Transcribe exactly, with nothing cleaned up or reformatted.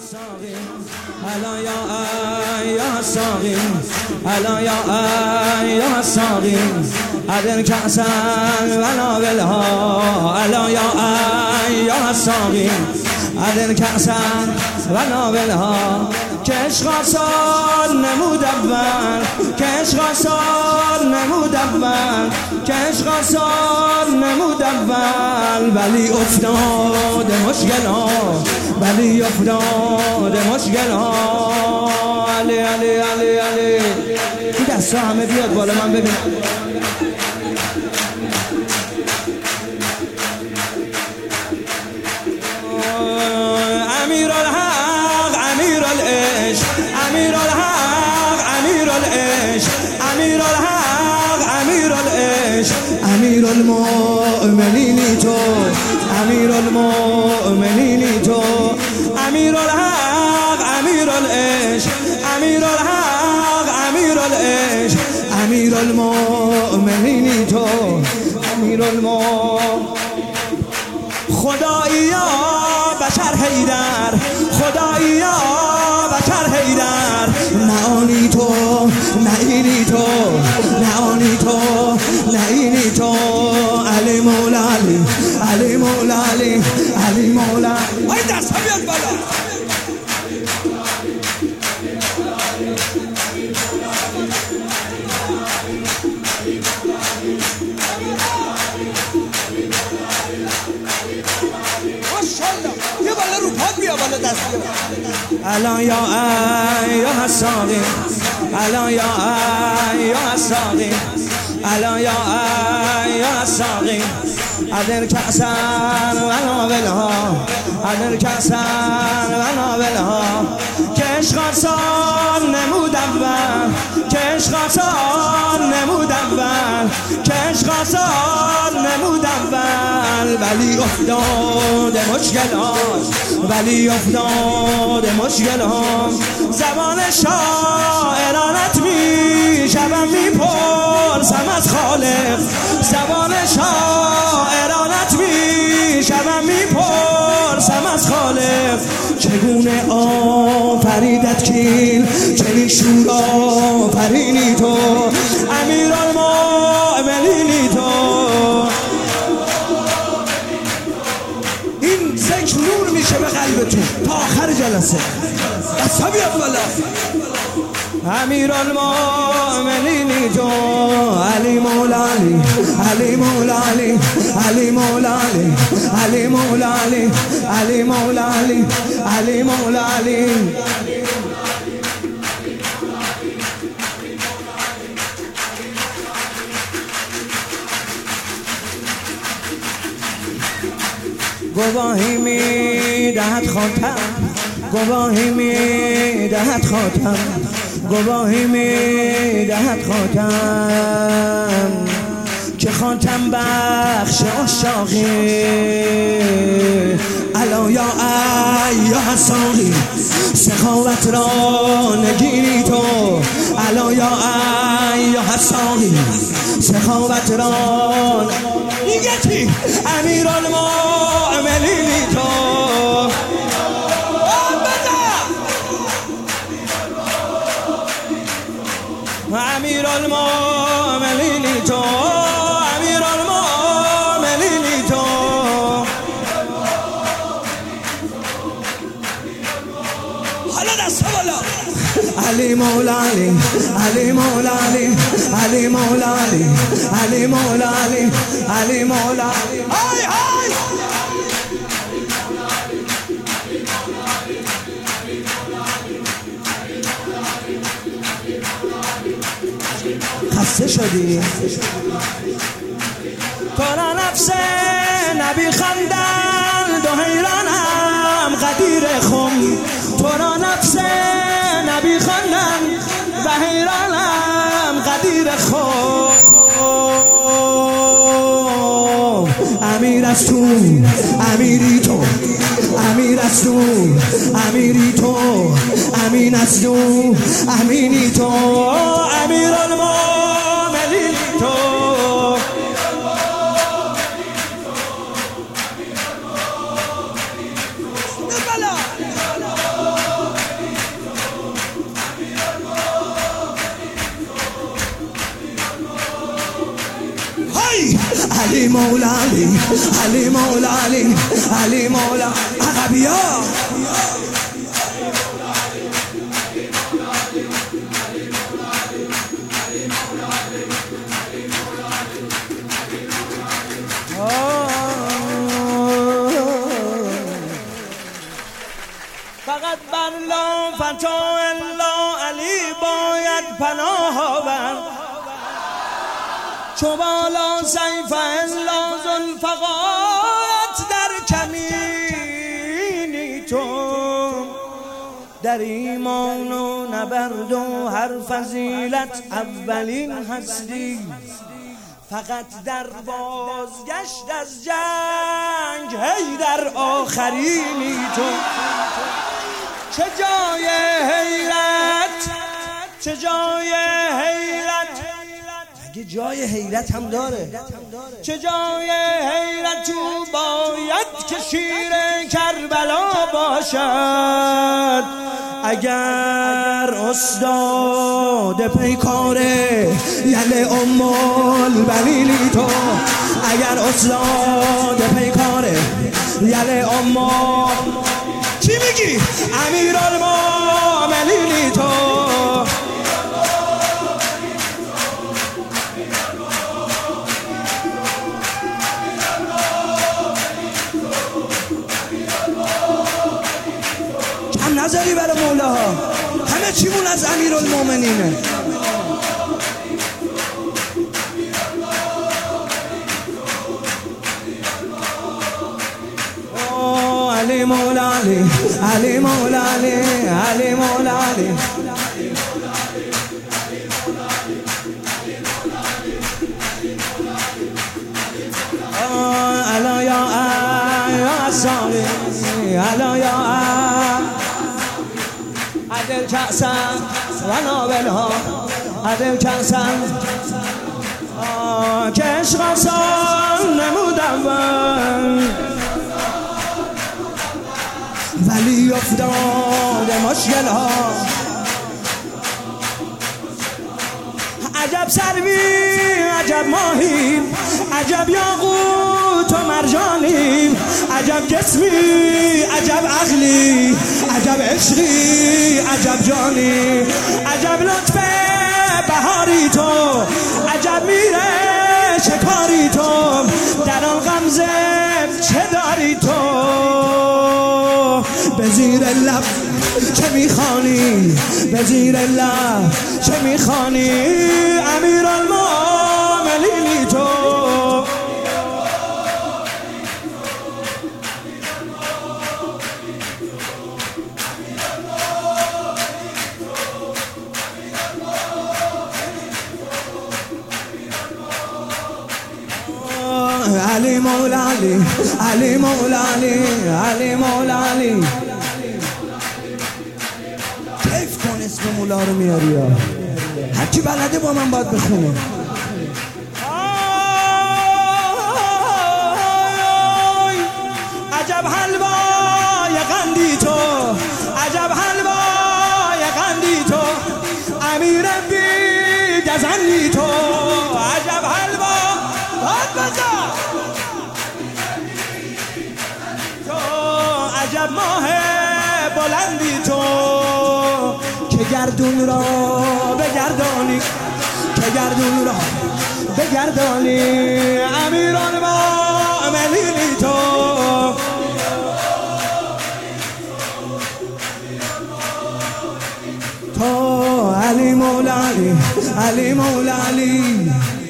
ساقی الا یا یا ساقی الا یا یا ساقی ادر کأسا ولا ولها الا یا یا ساقی ادر کأسا ولا ولها که عشق آسان نمود اول که عشق آسان نمود اول که عشق آسان نمود اول ولی افتاد مشکل ها ولی افتاد مشکل ها علی علی علی علی این دستا همه بیاد بالا من ببینم امیر الحق امیر العشق امیر الحق امیر العشق امیر الحق امیر العشق امیر المؤمنین تو امیر المؤمنین تو امیر الحق امیر العشق امیر الحق امیر العشق امیر المؤمنین تو امیر المؤمنین خدایا بشر حیدر خدایا بشر حیدر نه آنی تو نه اینی تو نه آنی تو نه اینی تو علی مولا علی علی مولا علی علی مولا آی دست ها بیاد بالا یه بالا رو پاد بیا بالا دست بیا الا یا یا ساقی الا یا یا ساقی الا یا یا ساقی ادر کأسا ولا ولها ادر کأسا ولا ولها که عشق آسان نمود اول که عشق آسان نمود اول که عشق آسان نمود اول ولی افتاد مشکل ها ولی افتاد مشکل ها زبان شاعرانت می شبم می پرسم از خالق زبان شاعرانت می شبم می پرسم از خالق چگونه آفریدت کیل چنین شور آفرینی تو امیر المؤمنینی تو این ذکر نور میشه به قلبتون تا آخر جلسه دستا بیاد بالا امیر المؤمنین تو علی مولا علی علی مولا علی علی مولا علی علی مولا علی علی مولا علی علی مولا علی گواهی می دهد خاتم گواهی می دهد خاتم گواهی می دهد خاتم که خاتم بخش عشاقی الا یا یا ساقی سخاوت را نگیری تو الا یا یا ساقی سخاوت را میگه چی امیر المؤمنین تو امیر المؤمنین تو امیر المؤمنین تو حالا دست بالا علی مولا علی علی مولا علی علی مولا علی علی مولا علی علی مولا علی های های خسته شدی تو را نفس نبی خندن دو حیرانم قدیر خم تو را نفس نبی خندن و حیرانم قدیر خم امیر از تو امیری تو امیر از تو امیری تو امین از تو امینی تو امیر المؤمنین تو مولا علی علی مولا علی علی مولا عقبیا فقط بر لا فتا الا علی باید پناه آورد چو بالا سیف الا ذوالفقارت در کمینی تو در ایمان و نبرد و هر فضیلت اولین هستی فقط در بازگشت از جنگ هی در آخرینی تو چه جای حیرت چه جای حیرت اگه جای حیرت هم داره چه جای حیرت تو باید که شیر کربلا باشد اگر استاد پیکاره یل ام البنینی تو اگر استاد پیکاره یل ام چی میگی؟ امیرالمومنینی تو کم نظری برای مولاها همه چیمون از امیرالمومنینه علی مولا علی علی مولا علی علی مولا علی الا یا یا ساقی الا یا عدل کأسن و نابلها عدل کأسن که عشق آسان نمودم ولی افتاد مشکل ها عجب سروی عجب ماهی عجب یاقوت و مرجانی عجب جسمی عجب عقلی عجب عشقی عجب جانی عجب لطف بهاری تو عجب میره شکاری تو در آن غمزه چه داری تو به زیر لب چه میخوانی به زیر لب چه میخوانی امیرالمومنینی تو علی مولا علی علی مولا علی علی مولا علی کیف کن اسم مولا رو میاری یا هر کی بلده با من باید بخونه عجب حلوای قندی تو عجب حلوای قندی تو امیر بی گزندی تو عجب حلوا باد بزن تو عجب ماه بلندی تو که گردون را بگردانی که گردون را بگردانی امیرالمومنینی تو تو علی مولا علی علی مولا علی